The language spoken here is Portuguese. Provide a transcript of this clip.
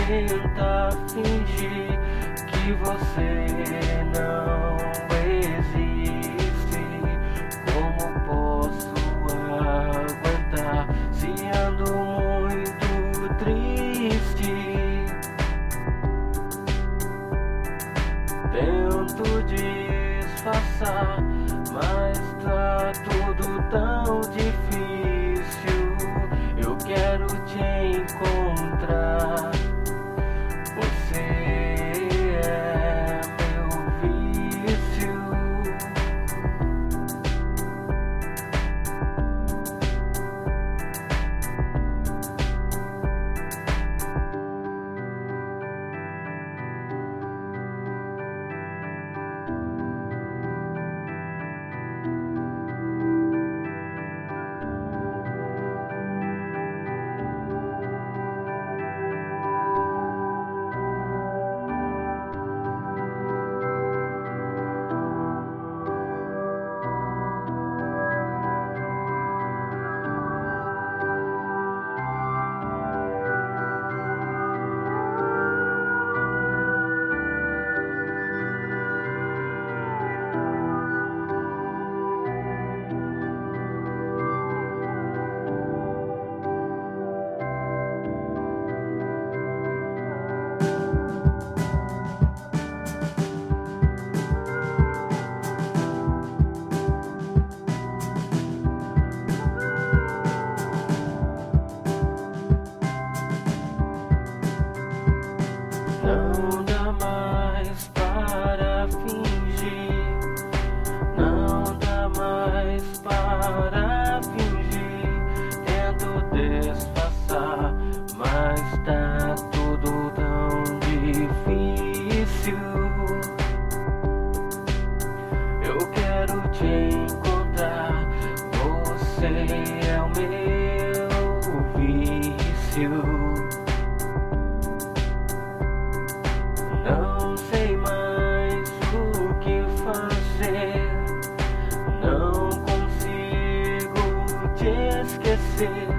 tenta fingir que você não existe. Como posso aguentar se ando muito triste? Tento disfarçar, mas tá tudo tão difícil. Eu quero te encontrar. Você é meu vício. Não dá mais para fingir, não dá mais para fingir. Tento disfarçar, mas tá tudo tão difícil. Eu quero te encontrar, você é o meu vício. Não sei mais o que fazer, não consigo te esquecer.